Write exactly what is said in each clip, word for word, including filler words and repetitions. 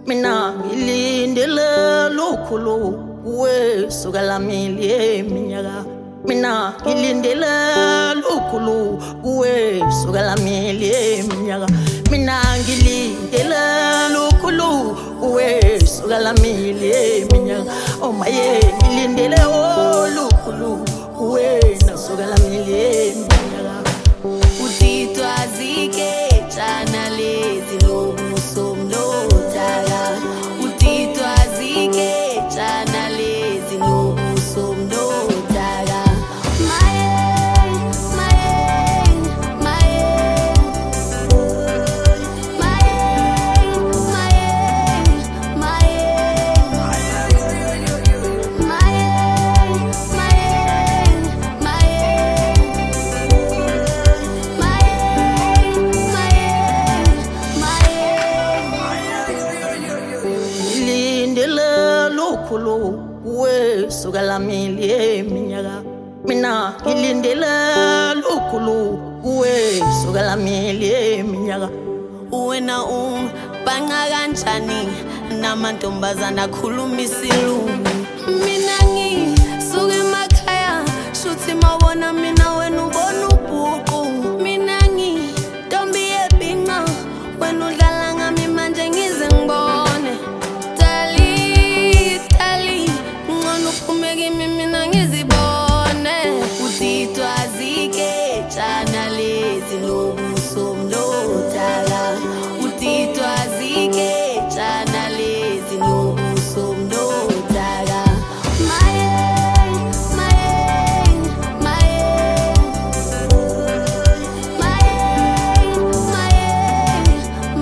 mina ngilindele lukhulu kuwe suka lamili eminyaka mina ngilindele lukhulu kuwe suka lamili eminyaka mina ngilindele lukhulu kuwe suka lamili eminyaka oh maye ngilindele oh lukhulu kuwe nasuka lamili eminyaka utitwa zike chana lezi lobuso mnotaka utitwa zike chana lezi lobuso mnotaka maye maye maye maye maye lukhulu kuwe suka lamili eminyaka mina ngilindele lukhulu kuwe suka lamili eminyaka wena umbanga kanjani namantombazana akhuluma isilungu mina ngisuka emakhaya shuthi mawona mina wena ubona ubhuqu mina ngintombi yebhinqa wena udlala ngami manje ngize ngibone tali tali ngcono uphume kimi mina ngizibone utitwa zike chana lezi lobuso mnotaka utitwa zike chana lezi lobuso mnotaka maye maye maye maye maye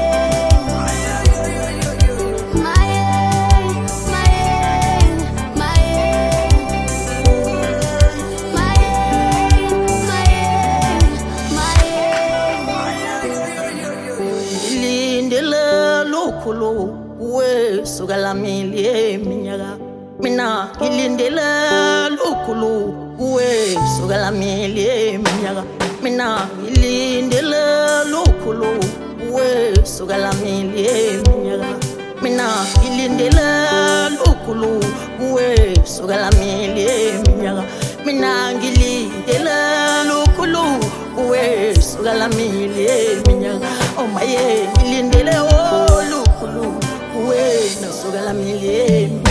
lukhulu kuwe suka lamili eminyaka mina ngilindele lukhulu kuwe suka lamili eminyaka mina ngilindele lukhulu kuwe suka lamili eminyaka mina ngilindele lukhulu kuwe suka lamili eminyaka mina ngilindele lukhulu kuwe suka lamili eminyaka oh maye ngilindele oh lukhulu kuwe nasuka lamili